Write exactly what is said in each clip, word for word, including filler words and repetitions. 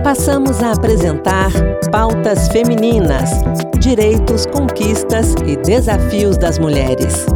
Passamos a apresentar Pautas Femininas: Direitos, Conquistas e Desafios das Mulheres.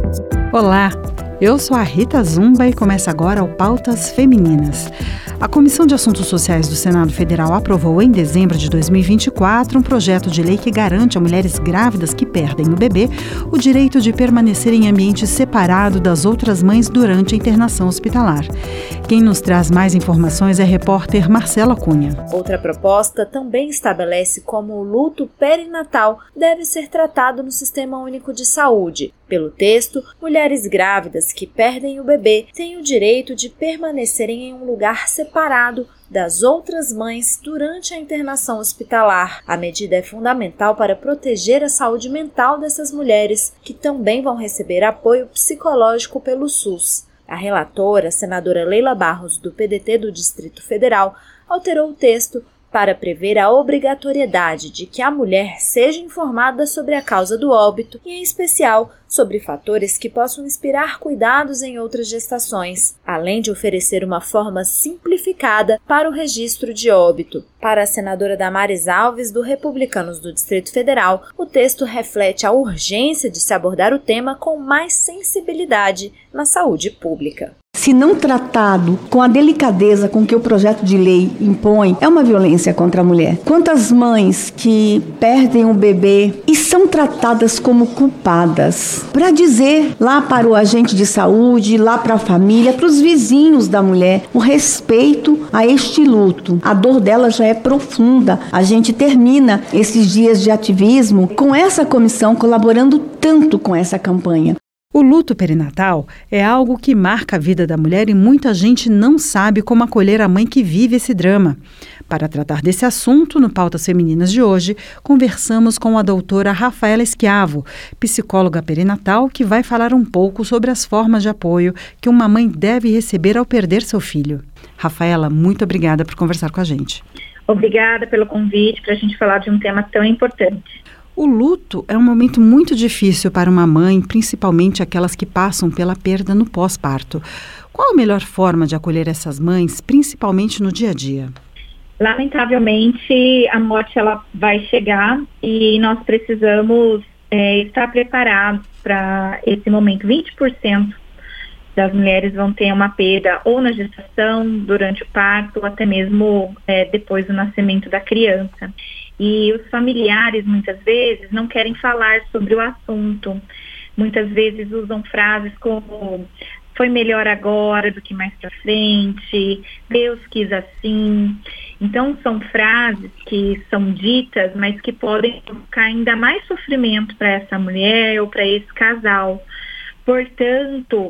Olá, eu sou a Rita Zumba e começa agora o Pautas Femininas. A Comissão de Assuntos Sociais do Senado Federal aprovou em dezembro de dois mil e vinte e quatro um projeto de lei que garante a mulheres grávidas que perdem o bebê o direito de permanecer em ambiente separado das outras mães durante a internação hospitalar. Quem nos traz mais informações é a repórter Marcela Cunha. Outra proposta também estabelece como o luto perinatal deve ser tratado no Sistema Único de Saúde. Pelo texto, mulheres grávidas que perdem o bebê têm o direito de permanecerem em um lugar separado das outras mães durante a internação hospitalar. A medida é fundamental para proteger a saúde mental dessas mulheres, que também vão receber apoio psicológico pelo SUS. A relatora, a senadora Leila Barros, do P D T do Distrito Federal, alterou o texto para prever a obrigatoriedade de que a mulher seja informada sobre a causa do óbito e, em especial, sobre fatores que possam inspirar cuidados em outras gestações, além de oferecer uma forma simplificada para o registro de óbito. Para a senadora Damares Alves, do Republicanos do Distrito Federal, o texto reflete a urgência de se abordar o tema com mais sensibilidade na saúde pública. Se não tratado com a delicadeza com que o projeto de lei impõe, é uma violência contra a mulher. Quantas mães que perdem o bebê e são tratadas como culpadas, para dizer lá para o agente de saúde, lá para a família, para os vizinhos da mulher, o respeito a este luto. A dor dela já é profunda. A gente termina esses dias de ativismo com essa comissão colaborando tanto com essa campanha. O luto perinatal é algo que marca a vida da mulher e muita gente não sabe como acolher a mãe que vive esse drama. Para tratar desse assunto, no Pautas Femininas de hoje, conversamos com a doutora Rafaela Schiavo, psicóloga perinatal, que vai falar um pouco sobre as formas de apoio que uma mãe deve receber ao perder seu filho. Rafaela, muito obrigada por conversar com a gente. Obrigada pelo convite para a gente falar de um tema tão importante. O luto é um momento muito difícil para uma mãe, principalmente aquelas que passam pela perda no pós-parto. Qual a melhor forma de acolher essas mães, principalmente no dia a dia? Lamentavelmente, a morte ela vai chegar e nós precisamos é, estar preparados para esse momento. vinte por cento das mulheres vão ter uma perda ou na gestação, durante o parto, ou até mesmo é, depois do nascimento da criança. E os familiares, muitas vezes, não querem falar sobre o assunto. Muitas vezes usam frases como foi melhor agora do que mais para frente, Deus quis assim. Então, são frases que são ditas, mas que podem provocar ainda mais sofrimento para essa mulher ou para esse casal. Portanto,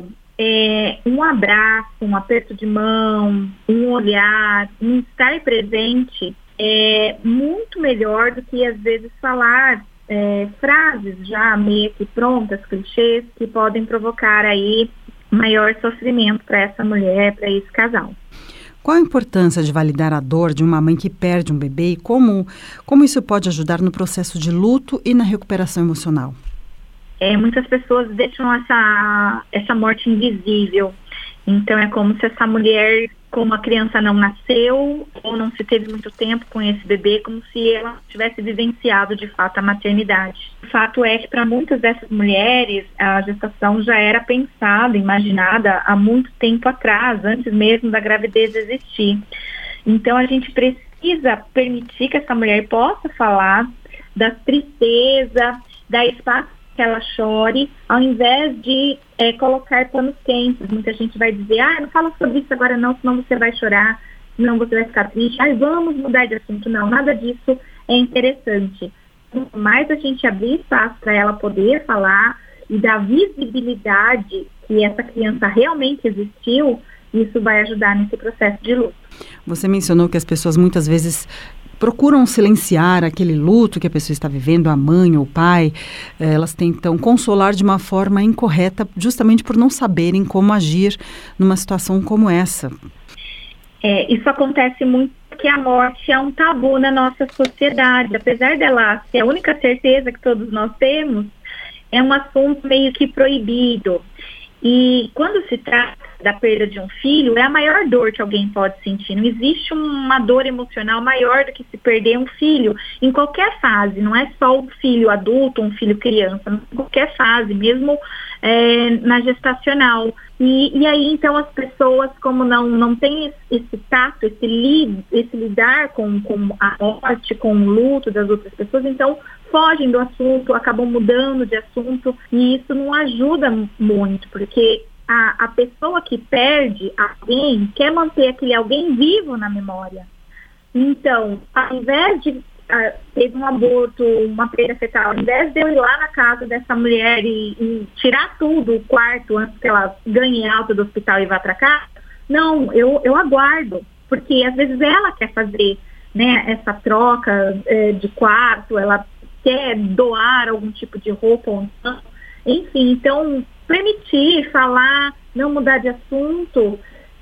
é, um abraço, um aperto de mão, um olhar, um estar presente é muito melhor do que, às vezes, falar é, frases já meio que prontas, clichês, que podem provocar aí maior sofrimento para essa mulher, para esse casal. Qual a importância de validar a dor de uma mãe que perde um bebê e como, como isso pode ajudar no processo de luto e na recuperação emocional? É, muitas pessoas deixam essa, essa morte invisível. Então, é como se essa mulher, como a criança não nasceu ou não se teve muito tempo com esse bebê, como se ela tivesse vivenciado de fato a maternidade. O fato é que para muitas dessas mulheres a gestação já era pensada, imaginada há muito tempo atrás, antes mesmo da gravidez existir. Então a gente precisa permitir que essa mulher possa falar da tristeza, da espaço que ela chore, ao invés de é, colocar panos quentes. Muita gente vai dizer, ah, não fala sobre isso agora não, senão você vai chorar, senão você vai ficar triste, ah, vamos mudar de assunto. Não, nada disso é interessante. Quanto mais a gente abrir espaço para ela poder falar e dar visibilidade que essa criança realmente existiu, isso vai ajudar nesse processo de luto. Você mencionou que as pessoas muitas vezes procuram silenciar aquele luto que a pessoa está vivendo, a mãe ou o pai. Elas tentam consolar de uma forma incorreta, justamente por não saberem como agir numa situação como essa. É, isso acontece muito porque a morte é um tabu na nossa sociedade. Apesar dela ser a única certeza que todos nós temos, é um assunto meio que proibido. E quando se trata da perda de um filho é a maior dor que alguém pode sentir. Não existe uma dor emocional maior do que se perder um filho em qualquer fase, não é só um filho adulto, um filho criança, em qualquer fase, mesmo é, na gestacional. E, e aí, então, as pessoas, como não, não têm esse tato, esse, li, esse lidar com, com a morte, com o luto das outras pessoas, então fogem do assunto, acabam mudando de assunto, e isso não ajuda muito, porque a, a pessoa que perde alguém quer manter aquele alguém vivo na memória. Então, ao invés de Uh, teve um aborto, uma perda fetal, ao invés de eu ir lá na casa dessa mulher e, e tirar tudo, o quarto, antes que ela ganhe alta do hospital e vá para casa, não, eu, eu aguardo, porque às vezes ela quer fazer, né, essa troca é, de quarto, ela quer doar algum tipo de roupa ou não, enfim, então permitir, falar, não mudar de assunto,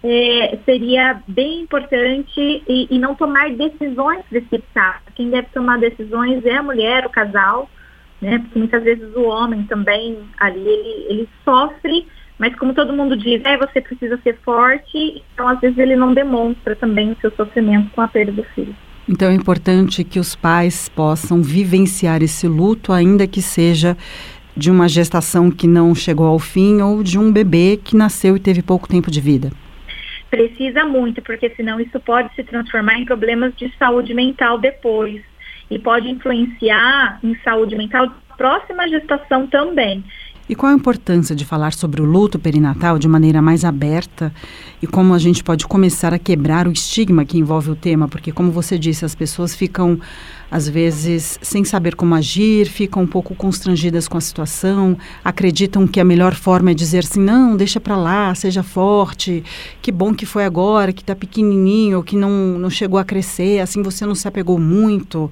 É, seria bem importante e, e não tomar decisões precipitadas. Quem deve tomar decisões é a mulher, o casal, né? Porque muitas vezes o homem também ali, ele, ele sofre, mas como todo mundo diz, é, você precisa ser forte, então às vezes ele não demonstra também o seu sofrimento com a perda do filho. Então é importante que os pais possam vivenciar esse luto, ainda que seja de uma gestação que não chegou ao fim ou de um bebê que nasceu e teve pouco tempo de vida. Precisa muito, porque senão isso pode se transformar em problemas de saúde mental depois. E pode influenciar em saúde mental da próxima gestação também. E qual a importância de falar sobre o luto perinatal de maneira mais aberta e como a gente pode começar a quebrar o estigma que envolve o tema? Porque, como você disse, as pessoas ficam, às vezes, sem saber como agir, ficam um pouco constrangidas com a situação, acreditam que a melhor forma é dizer assim, não, deixa pra lá, seja forte, que bom que foi agora, que tá pequenininho, que não, não chegou a crescer, assim você não se apegou muito.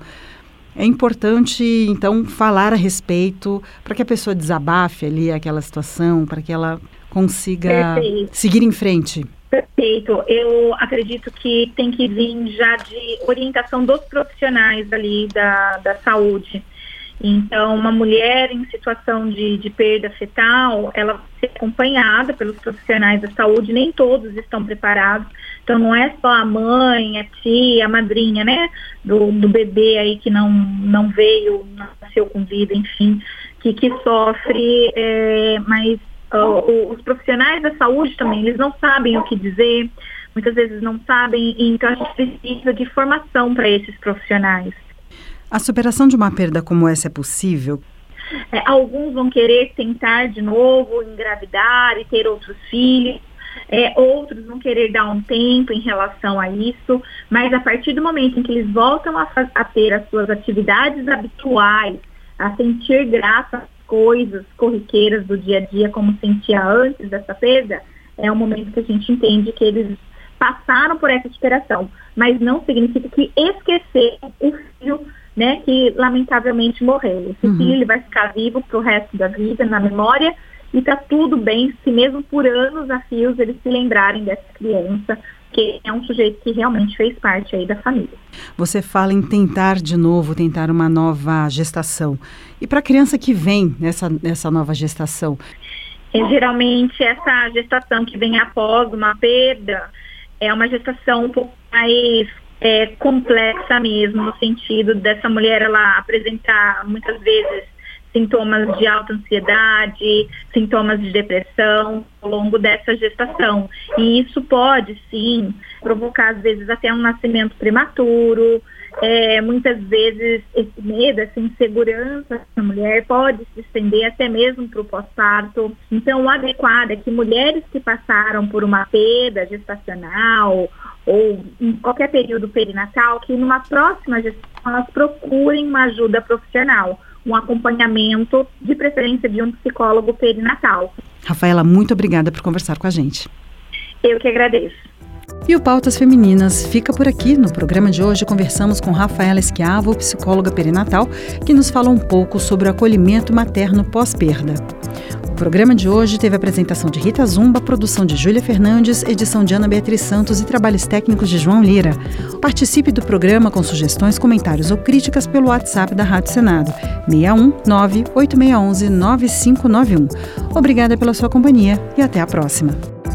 É importante, então, falar a respeito para que a pessoa desabafe ali aquela situação, para que ela consiga Perfeito. seguir em frente. Perfeito. Eu acredito que tem que vir já de orientação dos profissionais ali da, da saúde. Então, uma mulher em situação de, de perda fetal, ela vai ser acompanhada pelos profissionais da saúde, nem todos estão preparados. Então, não é só a mãe, a tia, a madrinha, né, do, do bebê aí que não, não veio, não nasceu com vida, enfim, que, que sofre, é, mas uh, os profissionais da saúde também, eles não sabem o que dizer, muitas vezes não sabem, então a gente precisa de formação para esses profissionais. A superação de uma perda como essa é possível? É, alguns vão querer tentar de novo engravidar e ter outros filhos, é, outros vão querer dar um tempo em relação a isso, mas a partir do momento em que eles voltam a, a ter as suas atividades habituais, a sentir graça às coisas corriqueiras do dia a dia como sentia antes dessa perda, é o momento que a gente entende que eles passaram por essa superação, mas não significa que esqueceram o filho, né, que lamentavelmente morreu. Esse uhum. filho ele vai ficar vivo pro resto da vida, na memória, e tá tudo bem se mesmo por anos a fios eles se lembrarem dessa criança, que é um sujeito que realmente fez parte aí da família. Você fala em tentar de novo, tentar uma nova gestação. E para a criança que vem nessa, nessa nova gestação? É, geralmente essa gestação que vem após uma perda é uma gestação um pouco mais É, complexa mesmo, no sentido dessa mulher ela apresentar muitas vezes sintomas de alta ansiedade, sintomas de depressão ao longo dessa gestação. E isso pode, sim, provocar às vezes até um nascimento prematuro. É, muitas vezes esse medo, essa insegurança da mulher pode se estender até mesmo para o pós-parto. Então, o adequado é que mulheres que passaram por uma perda gestacional ou em qualquer período perinatal, que numa próxima gestação elas procurem uma ajuda profissional, um acompanhamento, de preferência de um psicólogo perinatal. Rafaela, muito obrigada por conversar com a gente. Eu que agradeço. E o Pautas Femininas fica por aqui. No programa de hoje conversamos com Rafaela Schiavo, psicóloga perinatal, que nos fala um pouco sobre o acolhimento materno pós-perda. O programa de hoje teve a apresentação de Rita Zumba, produção de Júlia Fernandes, edição de Ana Beatriz Santos e trabalhos técnicos de João Lira. Participe do programa com sugestões, comentários ou críticas pelo WhatsApp da Rádio Senado, seis um nove oito seis um um nove cinco nove um. Obrigada pela sua companhia e até a próxima.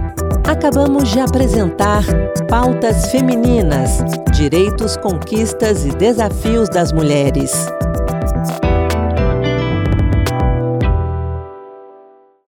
Acabamos de apresentar Pautas Femininas, Direitos, Conquistas e Desafios das Mulheres.